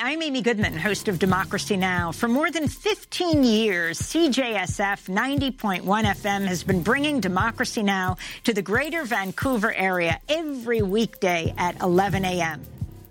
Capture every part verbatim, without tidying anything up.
I'm Amy Goodman, host of Democracy Now! For more than fifteen years, C J S F ninety point one F M has been bringing Democracy Now! To the greater Vancouver area every weekday at eleven a m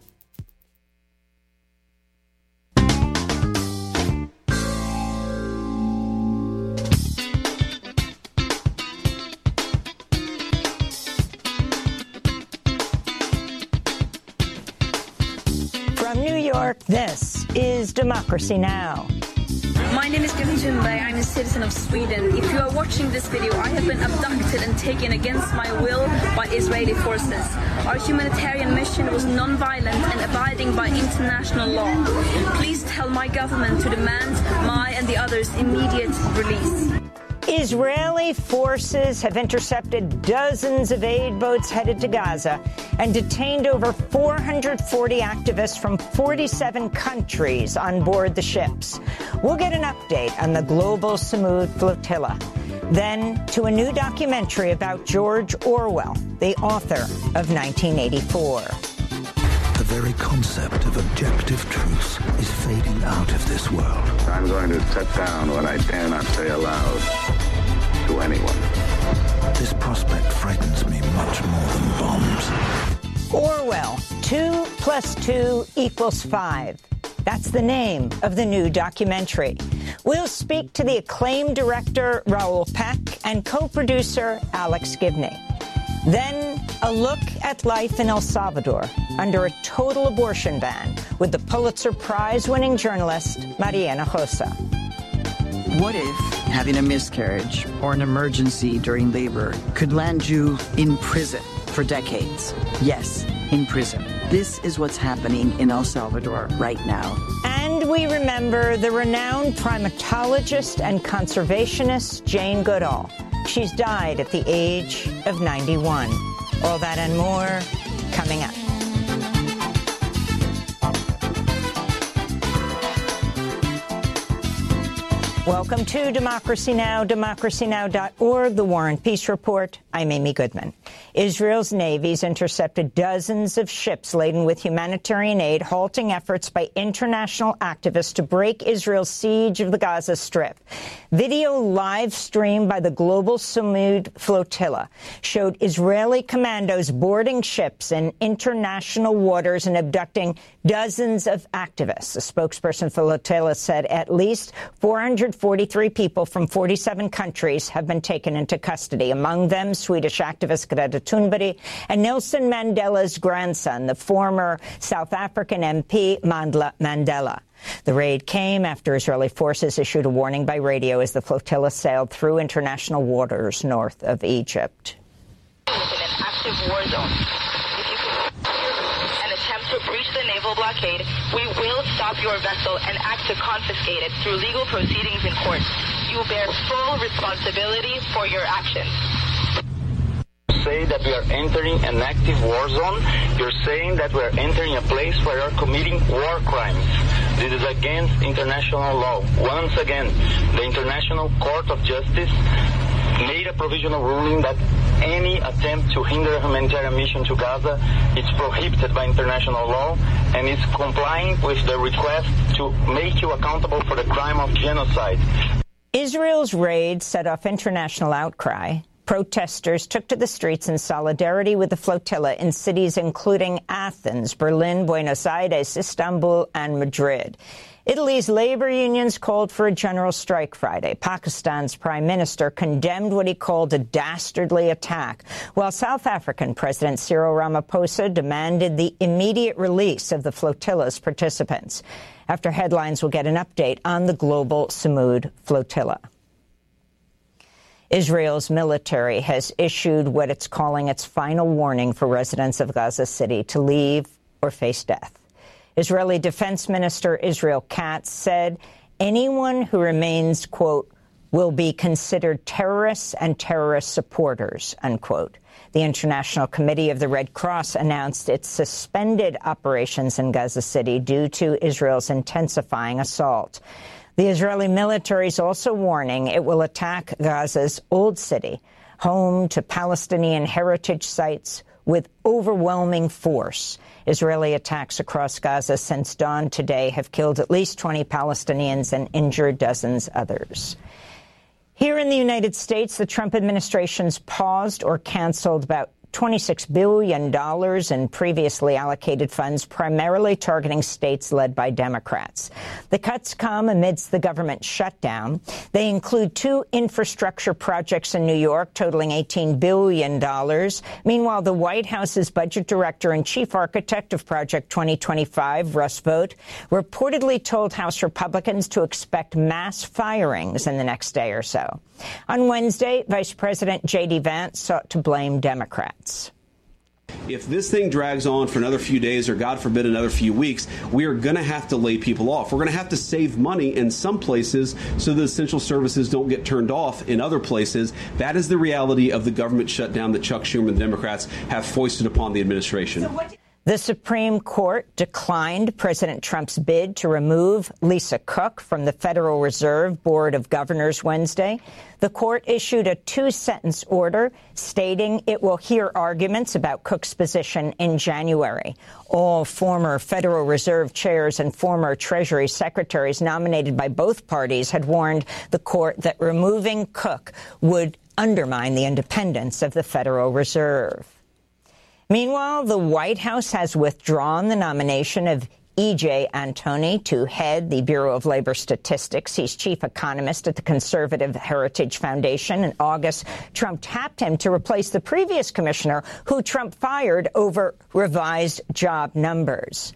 From New York, this is Democracy Now! My name is Gudrun Thunberg. I'm a citizen of Sweden. If you are watching this video, I have been abducted and taken against my will by Israeli forces. Our humanitarian mission was non-violent and abiding by international law. Please tell my government to demand my and the others' immediate release. Israeli forces have intercepted dozens of aid boats headed to Gaza and detained over four hundred forty activists from forty-seven countries on board the ships. We'll get an update on the global Samud flotilla. Then to a new documentary about George Orwell, the author of nineteen eighty-four. The very concept of objective truth is fading out of this world. I'm going to set down what I dare not say aloud to anyone. This prospect frightens me much more than bombs. Orwell, two plus two equals five. That's the name of the new documentary. We'll speak to the acclaimed director Raoul Peck and co-producer Alex Gibney. Then, a look at life in El Salvador under a total abortion ban with the Pulitzer Prize-winning journalist Mariana Rosa. What if having a miscarriage or an emergency during labor could land you in prison for decades? Yes, in prison. This is what's happening in El Salvador right now. And we remember the renowned primatologist and conservationist Jane Goodall. She's died at the age of ninety-one. All that and more coming up. Welcome to Democracy Now!, democracy now dot org, the War and Peace Report. I'm Amy Goodman. Israel's navies intercepted dozens of ships laden with humanitarian aid, halting efforts by international activists to break Israel's siege of the Gaza Strip. Video live streamed by the global Samud flotilla showed Israeli commandos boarding ships in international waters and abducting dozens of activists. A spokesperson for the flotilla said at least four hundred forty-three people from forty-seven countries have been taken into custody, among them Swedish activist Greta Thunberg and Nelson Mandela's grandson, the former South African M P Mandla Mandela. The raid came after Israeli forces issued a warning by radio as the flotilla sailed through international waters north of Egypt. In an active war zone. If you and attempt to breach the naval blockade, we will stop your vessel and act to confiscate it through legal proceedings in court. You bear full responsibility for your actions. Say that we are entering an active war zone, you're saying that we are entering a place where you are committing war crimes. This is against international law. Once again, the International Court of Justice made a provisional ruling that any attempt to hinder a humanitarian mission to Gaza is prohibited by international law and is complying with the request to make you accountable for the crime of genocide. Israel's raid set off international outcry. Protesters took to the streets in solidarity with the flotilla in cities including Athens, Berlin, Buenos Aires, Istanbul, and Madrid. Italy's labor unions called for a general strike Friday. Pakistan's prime minister condemned what he called a dastardly attack, while South African President Cyril Ramaphosa demanded the immediate release of the flotilla's participants. After headlines, we'll get an update on the global Samud flotilla. Israel's military has issued what it's calling its final warning for residents of Gaza City to leave or face death. Israeli Defense Minister Israel Katz said anyone who remains, quote, will be considered terrorists and terrorist supporters, unquote. The International Committee of the Red Cross announced it suspended operations in Gaza City due to Israel's intensifying assault. The Israeli military is also warning it will attack Gaza's Old City, home to Palestinian heritage sites, with overwhelming force. Israeli attacks across Gaza since dawn today have killed at least twenty Palestinians and injured dozens others. Here in the United States, the Trump administration's paused or canceled about twenty-six billion dollars in previously allocated funds, primarily targeting states led by Democrats. The cuts come amidst the government shutdown. They include two infrastructure projects in New York totaling eighteen billion dollars. Meanwhile, the White House's budget director and chief architect of Project twenty twenty-five, Russ Vought, reportedly told House Republicans to expect mass firings in the next day or so. On Wednesday, Vice President J D Vance sought to blame Democrats. If this thing drags on for another few days or, God forbid, another few weeks, we are going to have to lay people off. We're going to have to save money in some places so the essential services don't get turned off in other places. That is the reality of the government shutdown that Chuck Schumer and the Democrats have foisted upon the administration. So what- The Supreme Court declined President Trump's bid to remove Lisa Cook from the Federal Reserve Board of Governors Wednesday. The court issued a two-sentence order stating it will hear arguments about Cook's position in January. All former Federal Reserve chairs and former Treasury secretaries nominated by both parties had warned the court that removing Cook would undermine the independence of the Federal Reserve. Meanwhile, the White House has withdrawn the nomination of E J Antoni to head the Bureau of Labor Statistics. He's chief economist at the Conservative Heritage Foundation. In August, Trump tapped him to replace the previous commissioner, who Trump fired over revised job numbers.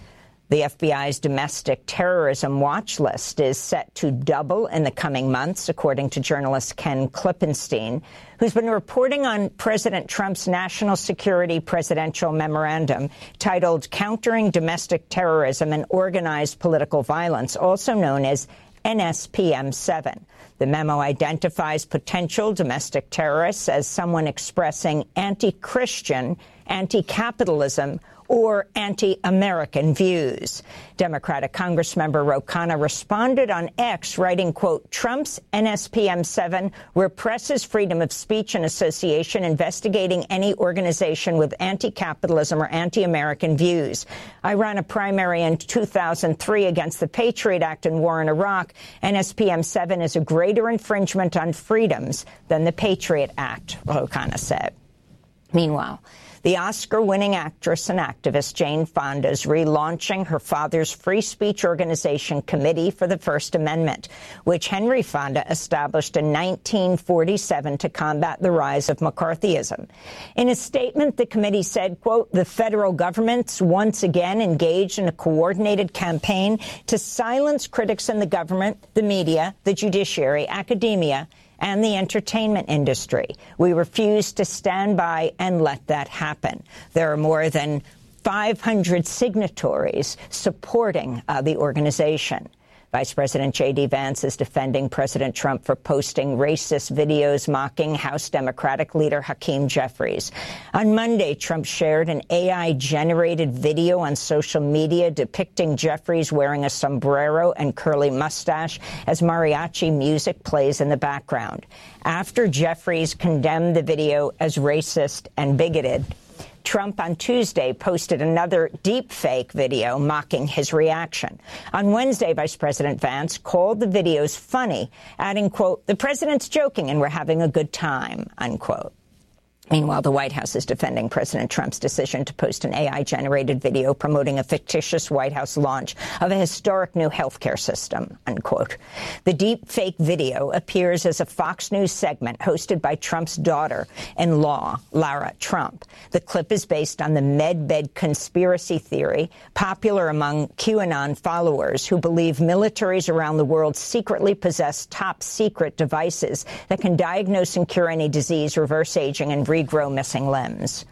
The F B I's domestic terrorism watch list is set to double in the coming months, according to journalist Ken Klippenstein, who's been reporting on President Trump's national security presidential memorandum titled Countering Domestic Terrorism and Organized Political Violence, also known as N S P M seven. The memo identifies potential domestic terrorists as someone expressing anti-Christian, anti-capitalism, or anti-American views. Democratic Congressmember Ro Khanna responded on X, writing, quote, Trump's N S P M seven represses freedom of speech and association, investigating any organization with anti-capitalism or anti-American views. I ran a primary in two thousand three against the Patriot Act and war in Iraq. N S P M seven is a greater infringement on freedoms than the Patriot Act, Ro Khanna said. Meanwhile, the Oscar-winning actress and activist Jane Fonda is relaunching her father's free speech organization Committee for the First Amendment, which Henry Fonda established in nineteen forty-seven to combat the rise of McCarthyism. In a statement, the committee said, quote, the federal government's once again engaged in a coordinated campaign to silence critics in the government, the media, the judiciary, academia, and the entertainment industry. We refuse to stand by and let that happen. There are more than five hundred signatories supporting uh, the organization. Vice President J D Vance is defending President Trump for posting racist videos mocking House Democratic leader Hakeem Jeffries. On Monday, Trump shared an A I-generated video on social media depicting Jeffries wearing a sombrero and curly mustache as mariachi music plays in the background. After Jeffries condemned the video as racist and bigoted, Trump on Tuesday posted another deep-fake video mocking his reaction. On Wednesday, Vice President Vance called the videos funny, adding, quote, the president's joking and we're having a good time, unquote. Meanwhile, the White House is defending President Trump's decision to post an A I-generated video promoting a fictitious White House launch of a historic new health care system, unquote. The deep fake video appears as a Fox News segment hosted by Trump's daughter-in-law, Lara Trump. The clip is based on the MedBed conspiracy theory, popular among QAnon followers who believe militaries around the world secretly possess top-secret devices that can diagnose and cure any disease, reverse aging, and regrow missing limbs.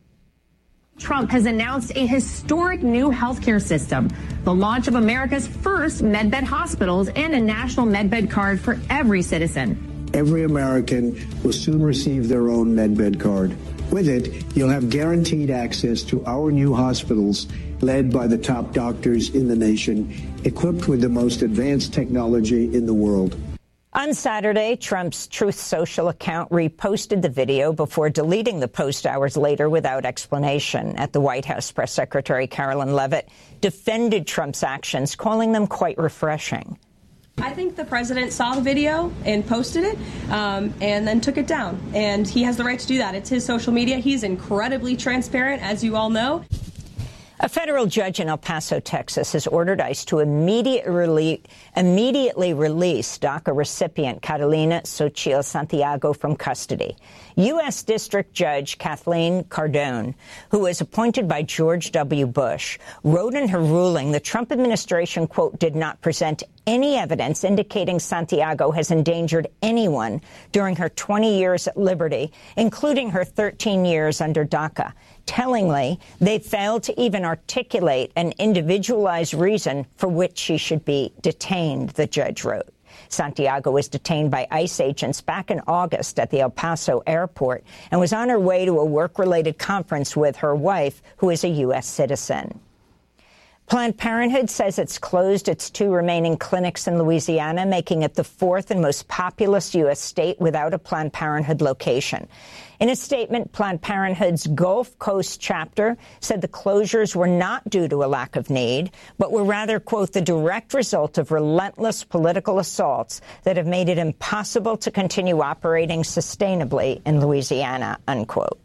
Trump has announced a historic new healthcare system, the launch of America's first MedBed hospitals and a national MedBed card for every citizen. Every American will soon receive their own MedBed card. With it, you'll have guaranteed access to our new hospitals led by the top doctors in the nation, equipped with the most advanced technology in the world. On Saturday, Trump's Truth Social account reposted the video before deleting the post hours later without explanation. At the White House, Press Secretary Carolyn Leavitt defended Trump's actions, calling them quite refreshing. I think the president saw the video and posted it um, and then took it down. And he has the right to do that. It's his social media. He's incredibly transparent, as you all know. A federal judge in El Paso, Texas, has ordered ICE to immediate rele- immediately release DACA recipient Catalina Xochitl Santiago from custody. U S. District Judge Kathleen Cardone, who was appointed by George W. Bush, wrote in her ruling the Trump administration, quote, did not present any evidence indicating Santiago has endangered anyone during her twenty years at liberty, including her thirteen years under DACA. Tellingly, they failed to even articulate an individualized reason for which she should be detained, the judge wrote. Santiago was detained by ICE agents back in August at the El Paso airport and was on her way to a work-related conference with her wife, who is a U S citizen. Planned Parenthood says it's closed its two remaining clinics in Louisiana, making it the fourth and most populous U S state without a Planned Parenthood location. In a statement, Planned Parenthood's Gulf Coast chapter said the closures were not due to a lack of need, but were rather, quote, the direct result of relentless political assaults that have made it impossible to continue operating sustainably in Louisiana, unquote.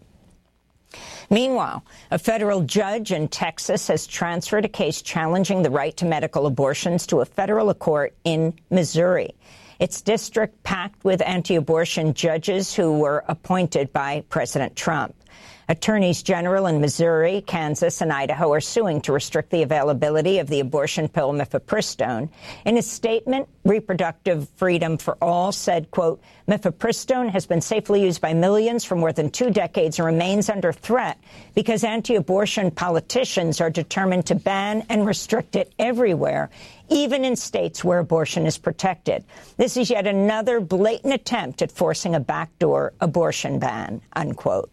Meanwhile, a federal judge in Texas has transferred a case challenging the right to medical abortions to a federal court in Missouri. Its district packed with anti-abortion judges who were appointed by President Trump. Attorneys general in Missouri, Kansas, and Idaho are suing to restrict the availability of the abortion pill mifepristone. In a statement, Reproductive Freedom for All said, quote, mifepristone has been safely used by millions for more than two decades and remains under threat because anti-abortion politicians are determined to ban and restrict it everywhere, even in states where abortion is protected. This is yet another blatant attempt at forcing a backdoor abortion ban, unquote.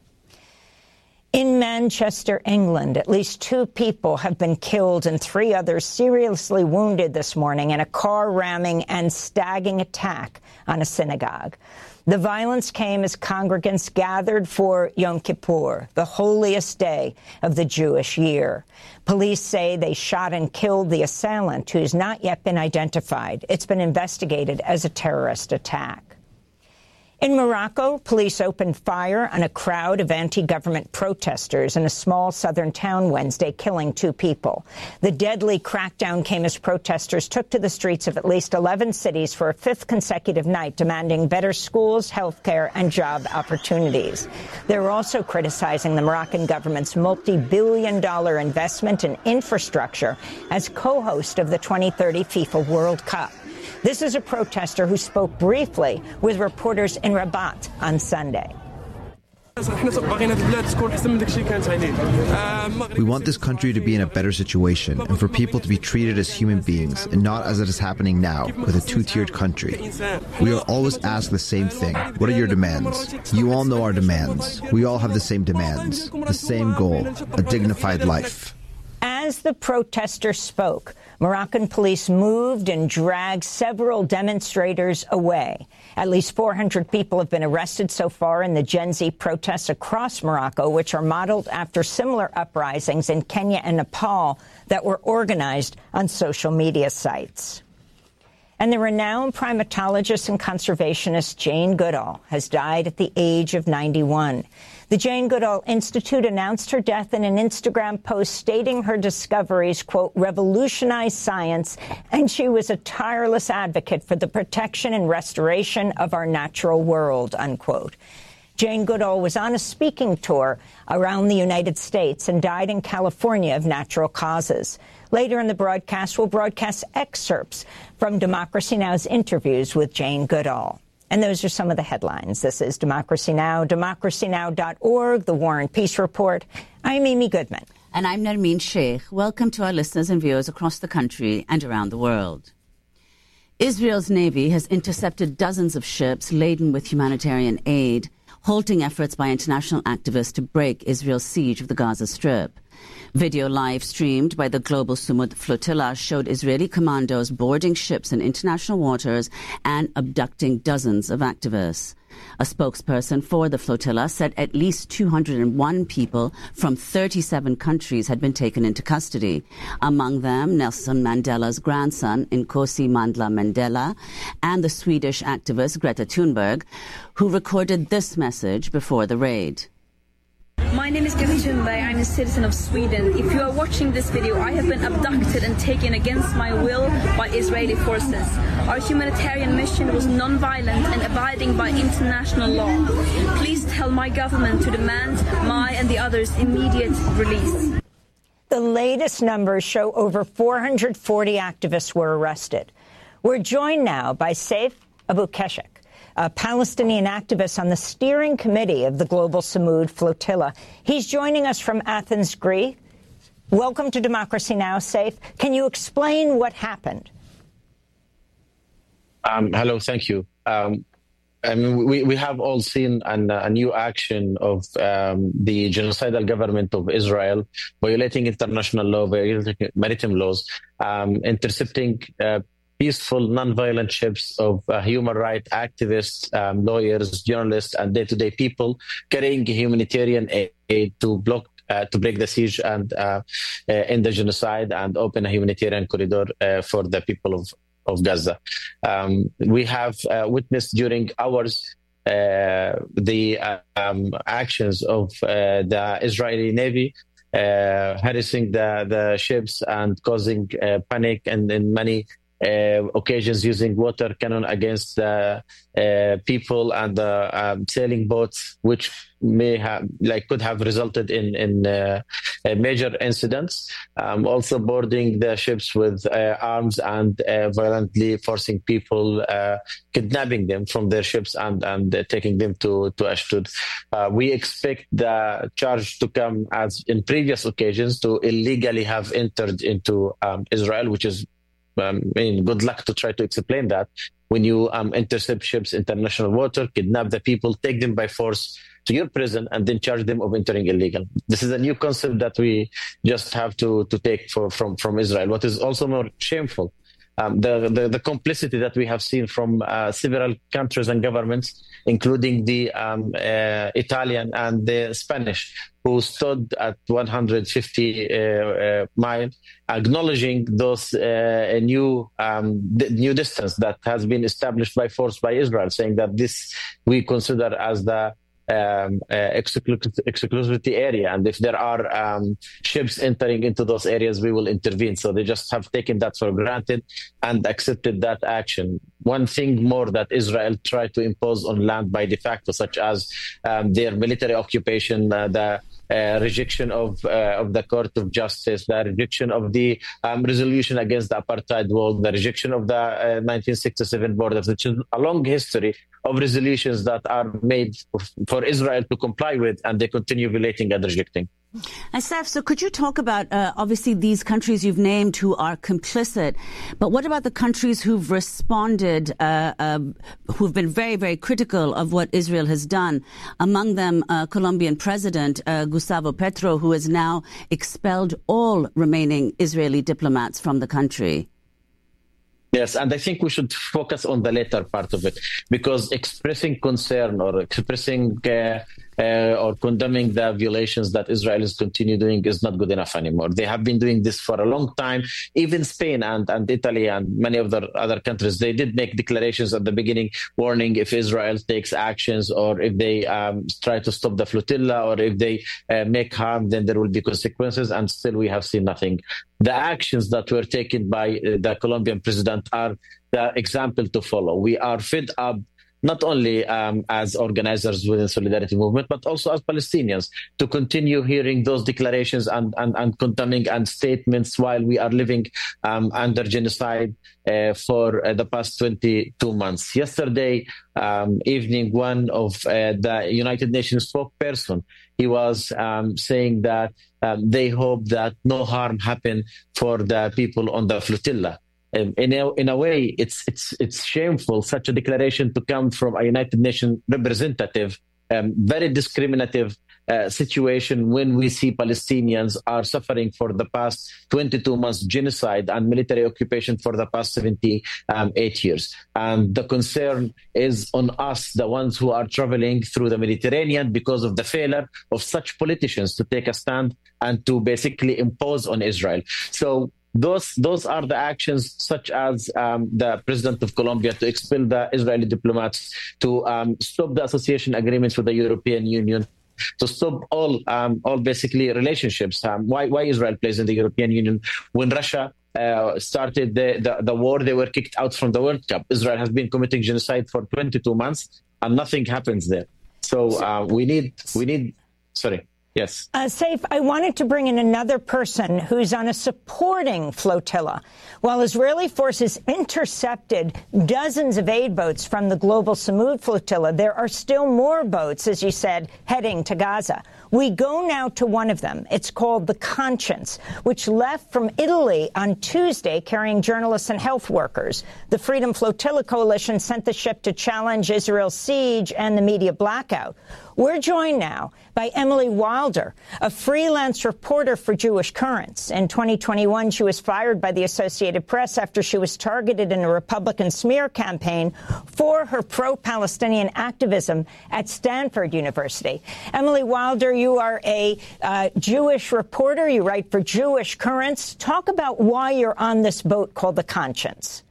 In Manchester, England, at least two people have been killed and three others seriously wounded this morning in a car ramming and stagging attack on a synagogue. The violence came as congregants gathered for Yom Kippur, the holiest day of the Jewish year. Police say they shot and killed the assailant, who has not yet been identified. It's been investigated as a terrorist attack. In Morocco, police opened fire on a crowd of anti-government protesters in a small southern town Wednesday, killing two people. The deadly crackdown came as protesters took to the streets of at least eleven cities for a fifth consecutive night, demanding better schools, health care, and job opportunities. They're also criticizing the Moroccan government's multi-billion dollar investment in infrastructure as co-host of the twenty thirty FIFA World Cup. This is a protester who spoke briefly with reporters in Rabat on Sunday. We want this country to be in a better situation and for people to be treated as human beings and not as it is happening now with a two-tiered country. We are always asked the same thing. What are your demands? You all know our demands. We all have the same demands, the same goal, a dignified life. As the protester spoke, Moroccan police moved and dragged several demonstrators away. At least four hundred people have been arrested so far in the Gen Z protests across Morocco, which are modeled after similar uprisings in Kenya and Nepal that were organized on social media sites. And the renowned primatologist and conservationist Jane Goodall has died at the age of ninety-one. The Jane Goodall Institute announced her death in an Instagram post stating her discoveries, quote, revolutionized science, and she was a tireless advocate for the protection and restoration of our natural world, unquote. Jane Goodall was on a speaking tour around the United States and died in California of natural causes. Later in the broadcast, we'll broadcast excerpts from Democracy Now!'s interviews with Jane Goodall. And those are some of the headlines. This is Democracy Now!, democracy now dot org, The War and Peace Report. I'm Amy Goodman. And I'm Nermeen Sheikh. Welcome to our listeners and viewers across the country and around the world. Israel's Navy has intercepted dozens of ships laden with humanitarian aid, halting efforts by international activists to break Israel's siege of the Gaza Strip. Video live streamed by the Global Sumud Flotilla showed Israeli commandos boarding ships in international waters and abducting dozens of activists. A spokesperson for the flotilla said at least two hundred one people from thirty-seven countries had been taken into custody. Among them, Nelson Mandela's grandson, Nkosi Mandla Mandela, and the Swedish activist Greta Thunberg, who recorded this message before the raid. My name is Greta Thunberg. I'm a citizen of Sweden. If you are watching this video, I have been abducted and taken against my will by Israeli forces. Our humanitarian mission was non-violent and abiding by international law. Please tell my government to demand my and the others' immediate release. The latest numbers show over four hundred forty activists were arrested. We're joined now by Saif Abu Keshek, a Palestinian activist on the steering committee of the Global Sumud Flotilla. He's joining us from Athens, Greece. Welcome to Democracy Now!, Saif. Can you explain what happened? Um, hello, thank you. Um, I mean, we, we have all seen an, a new action of um, the genocidal government of Israel violating international law, violating maritime laws, um, intercepting uh, peaceful, non-violent ships of uh, human rights activists, um, lawyers, journalists, and day-to-day people carrying humanitarian aid to block, uh, to break the siege and uh, uh, end the genocide and open a humanitarian corridor uh, for the people of, of Gaza. Um, we have uh, witnessed during hours uh, the uh, um, actions of uh, the Israeli Navy uh, harassing the, the ships and causing uh, panic and in many Uh, occasions using water cannon against uh, uh, people and uh, um, sailing boats, which may have, like, could have resulted in in uh, uh, major incidents. Um, also boarding the ships with uh, arms and uh, violently forcing people, uh, kidnapping them from their ships and and uh, taking them to to Ashdod. Uh, we expect the charge to come as in previous occasions to illegally have entered into um, Israel, which is Um, I mean, good luck to try to explain that. When you um, intercept ships, international water, kidnap the people, take them by force to your prison, and then charge them of entering illegal. This is a new concept that we just have to to take for, from from Israel. What is also more shameful, um, the, the the complicity that we have seen from uh, several countries and governments, including the um, uh, Italian and the Spanish, who stood at one hundred fifty uh, uh, miles, acknowledging those uh, new um, d- new distance that has been established by force by Israel, saying that this we consider as the um, uh, exclu- exclusivity area, and if there are um, ships entering into those areas, we will intervene. So they just have taken that for granted and accepted that action. One thing more that Israel tried to impose on land by de facto, such as um, their military occupation, uh, the Uh, rejection of uh, of the Court of Justice, the rejection of the um, resolution against the apartheid wall, the rejection of the uh, nineteen sixty-seven borders, which is a long history of resolutions that are made for Israel to comply with, and they continue violating and rejecting. Asaf, so could you talk about, uh, obviously, these countries you've named who are complicit, but what about the countries who've responded, uh, uh, who've been very, very critical of what Israel has done? Among them, uh, Colombian President uh, Gustavo Petro, who has now expelled all remaining Israeli diplomats from the country. Yes, and I think we should focus on the latter part of it, because expressing concern or expressing uh, uh, or condemning the violations that Israel is continue doing is not good enough anymore. They have been doing this for a long time. Even Spain and, and Italy and many of the other countries, they did make declarations at the beginning warning if Israel takes actions or if they um, try to stop the flotilla or if they uh, make harm, then there will be consequences, and still we have seen nothing. The actions that were taken by uh, the Colombian president are the example to follow. We are fed up not only um, as organizers within Solidarity Movement, but also as Palestinians, to continue hearing those declarations and, and, and condemning and statements while we are living um, under genocide uh, for uh, the past twenty-two months. Yesterday um, evening, one of uh, the United Nations spokesperson, he was um, saying that um, they hope that no harm happen for the people on the flotilla. Um, in a, in a way, it's it's it's shameful such a declaration to come from a United Nations representative um, very discriminative uh, situation when we see Palestinians are suffering for the past twenty-two months genocide and military occupation for the past seventy-eight years. And the concern is on us, the ones who are traveling through the Mediterranean, because of the failure of such politicians to take a stand and to basically impose on Israel. So Those those are the actions, such as um, the president of Colombia to expel the Israeli diplomats, to um, stop the association agreements with the European Union, to stop all um, all basically relationships. Um, why why Israel plays in the European Union? When Russia uh, started the, the the war, they were kicked out from the World Cup. Israel has been committing genocide for twenty-two months, and nothing happens there. So uh, we need we need sorry. Yes. Uh, Saif, I wanted to bring in another person who's on a supporting flotilla. While Israeli forces intercepted dozens of aid boats from the global Samud flotilla, there are still more boats, as you said, heading to Gaza. We go now to one of them. It's called the Conscience, which left from Italy on Tuesday carrying journalists and health workers. The Freedom Flotilla Coalition sent the ship to challenge Israel's siege and the media blackout. We're joined now by Emily Wilder, a freelance reporter for Jewish Currents. In twenty twenty-one, she was fired by the Associated Press after she was targeted in a Republican smear campaign for her pro-Palestinian activism at Stanford University. Emily Wilder, you are a uh, Jewish reporter. You write for Jewish Currents. Talk about why you're on this boat called the Conscience.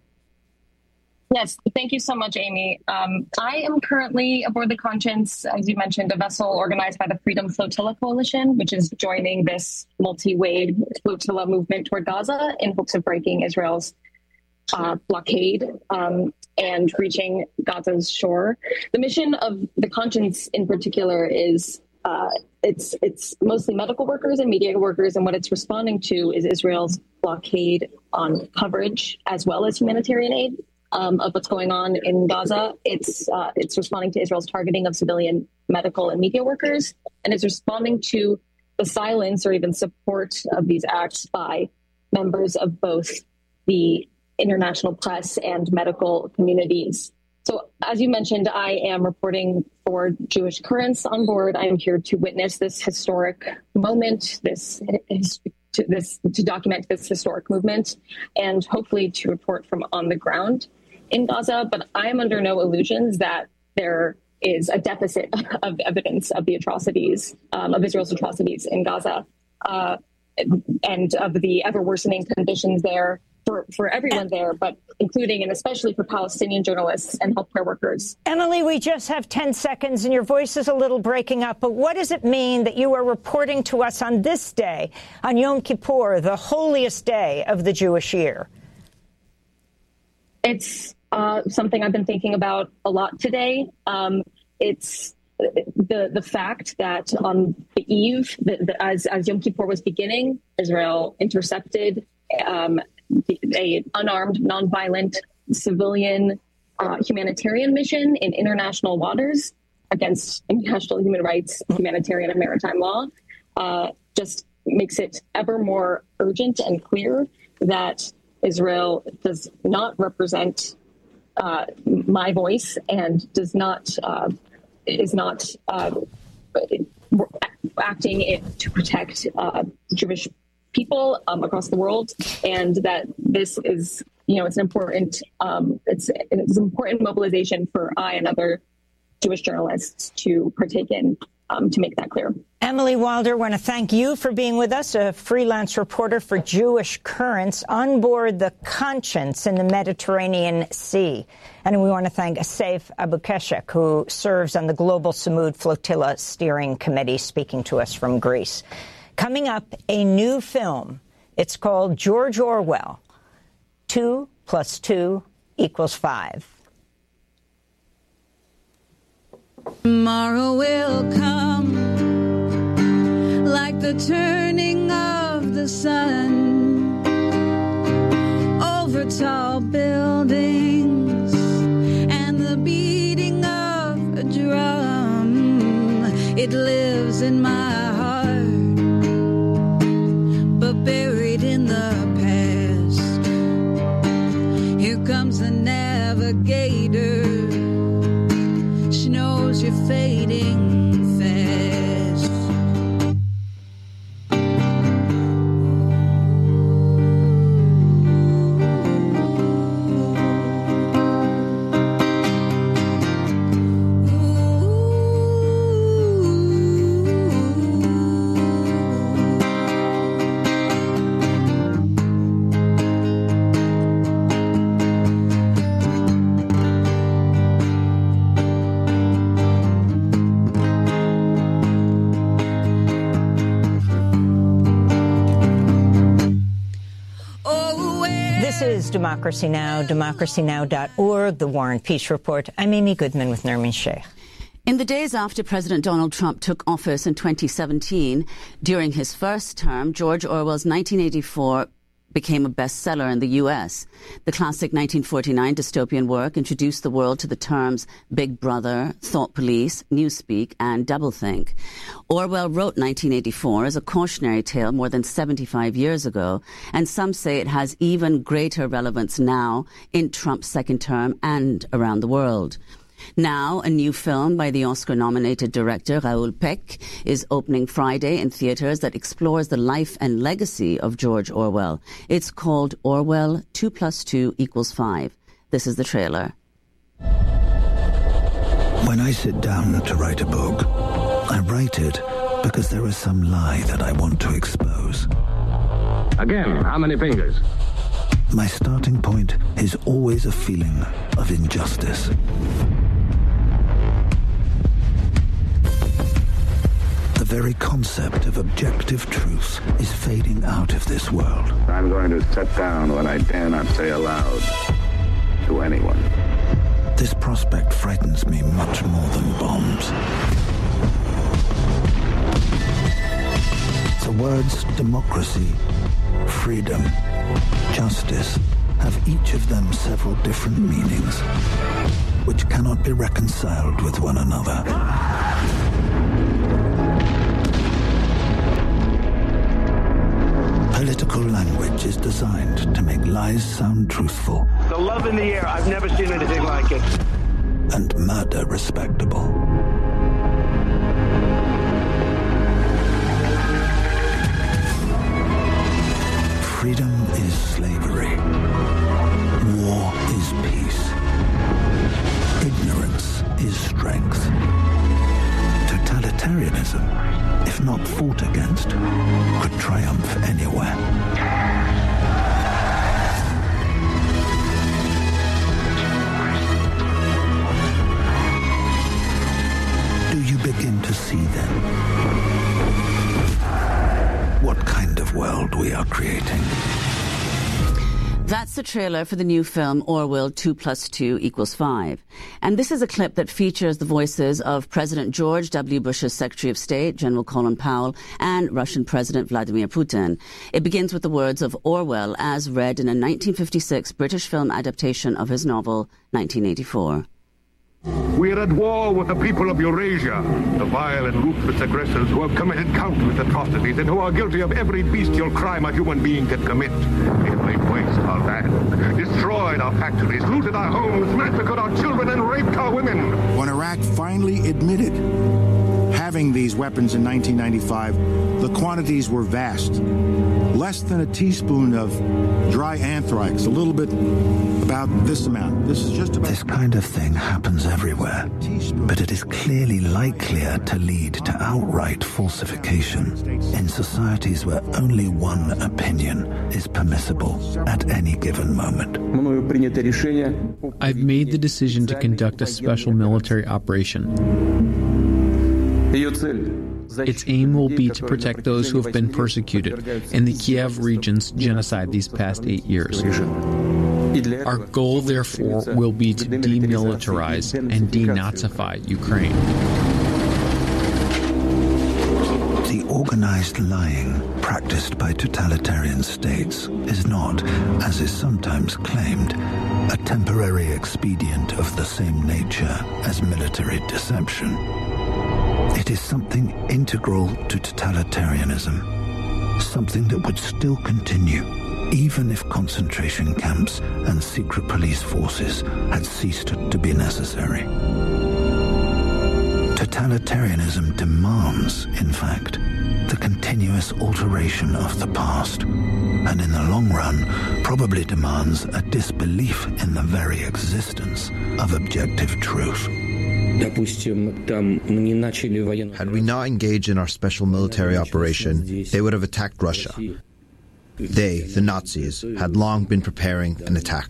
Yes, thank you so much, Amy. Um, I am currently aboard the Conscience, as you mentioned, a vessel organized by the Freedom Flotilla Coalition, which is joining this multi-wave flotilla movement toward Gaza in hopes of breaking Israel's uh, blockade um, and reaching Gaza's shore. The mission of the Conscience in particular is uh, it's it's mostly medical workers and media workers, and what it's responding to is Israel's blockade on coverage as well as humanitarian aid. Um, of what's going on in Gaza. It's uh, it's responding to Israel's targeting of civilian medical and media workers, and it's responding to the silence or even support of these acts by members of both the international press and medical communities. So, as you mentioned, I am reporting for Jewish Currents on board. I am here to witness this historic moment, this to this to document this historic movement, and hopefully to report from on the ground in Gaza. But I am under no illusions that there is a deficit of evidence of the atrocities, um, of Israel's atrocities in Gaza, uh, and of the ever worsening conditions there for, for everyone there, but including and especially for Palestinian journalists and healthcare workers. Emily, we just have ten seconds and your voice is a little breaking up, but what does it mean that you are reporting to us on this day, on Yom Kippur, the holiest day of the Jewish year? It's uh, something I've been thinking about a lot today. Um, it's the the fact that on the eve, the, the, as, as Yom Kippur was beginning, Israel intercepted um, a unarmed, nonviolent civilian uh, humanitarian mission in international waters against international human rights, humanitarian and maritime law. Uh, just makes it ever more urgent and clear that Israel does not represent uh, my voice and does not uh, is not uh, acting it to protect uh, Jewish people um, across the world, and that this is, you know, it's an important um, it's it's an important mobilization for I and other Jewish journalists to partake in. Um, to make that clear. Emily Wilder, I want to thank you for being with us, a freelance reporter for Jewish Currents on board the Conscience in the Mediterranean Sea. And we want to thank Saif Abukeshek, who serves on the Global Samud Flotilla Steering Committee, speaking to us from Greece. Coming up, a new film. It's called George Orwell. Two plus two equals five. Tomorrow will come like the turning of the sun over tall buildings and the beating of a drum. It lives in my heart, but buried in the past. Here comes the navigator. She knows you're fading. This is Democracy Now!, democracy now dot org, the War and Peace Report. I'm Amy Goodman with Nermin Sheikh. In the days after President Donald Trump took office in twenty seventeen, during his first term, George Orwell's nineteen eighty-four became a bestseller in the U S. The classic nineteen forty-nine dystopian work introduced the world to the terms Big Brother, Thought Police, Newspeak, and Doublethink. Orwell wrote nineteen eighty-four as a cautionary tale more than seventy-five years ago, and some say it has even greater relevance now in Trump's second term and around the world. Now, a new film by the Oscar-nominated director Raoul Peck is opening Friday in theaters that explores the life and legacy of George Orwell. It's called Orwell two plus two equals five. This is the trailer. When I sit down to write a book, I write it because there is some lie that I want to expose. Again, how many fingers? My starting point is always a feeling of injustice. The very concept of objective truth is fading out of this world. I'm going to set down what I dare not say aloud to anyone. This prospect frightens me much more than bombs. The words democracy, freedom, justice have each of them several different meanings, which cannot be reconciled with one another. Political language is designed to make lies sound truthful. The love in the air, I've never seen anything like it. And murder respectable. Freedom is slavery. War is peace. Ignorance is strength. Totalitarianism, if not fought against, could triumph anywhere. Do you begin to see then what kind of world we are creating? That's the trailer for the new film Orwell two plus two equals five. And this is a clip that features the voices of President George W. Bush's Secretary of State, General Colin Powell, and Russian President Vladimir Putin. It begins with the words of Orwell as read in a nineteen fifty-six British film adaptation of his novel nineteen eighty-four. We are at war with the people of Eurasia, the vile and ruthless aggressors who have committed countless atrocities and who are guilty of every bestial crime a human being can commit. They have laid waste our land, destroyed our factories, looted our homes, massacred our children, and raped our women. When Iraq finally admitted having these weapons in nineteen ninety-five, the quantities were vast. Less than a teaspoon of dry anthrax, a little bit about this amount. This is just about... This kind of thing happens everywhere, but it is clearly likelier to lead to outright falsification in societies where only one opinion is permissible at any given moment. I've made the decision to conduct a special military operation. Its aim will be to protect those who have been persecuted in the Kiev region's genocide these past eight years. Our goal, therefore, will be to demilitarize and denazify Ukraine. The organized lying practiced by totalitarian states is not, as is sometimes claimed, a temporary expedient of the same nature as military deception. It is something integral to totalitarianism, something that would still continue, even if concentration camps and secret police forces had ceased to be necessary. Totalitarianism demands, in fact, the continuous alteration of the past, and in the long run, probably demands a disbelief in the very existence of objective truth. Had we not engaged in our special military operation, they would have attacked Russia. They, the Nazis, had long been preparing an attack.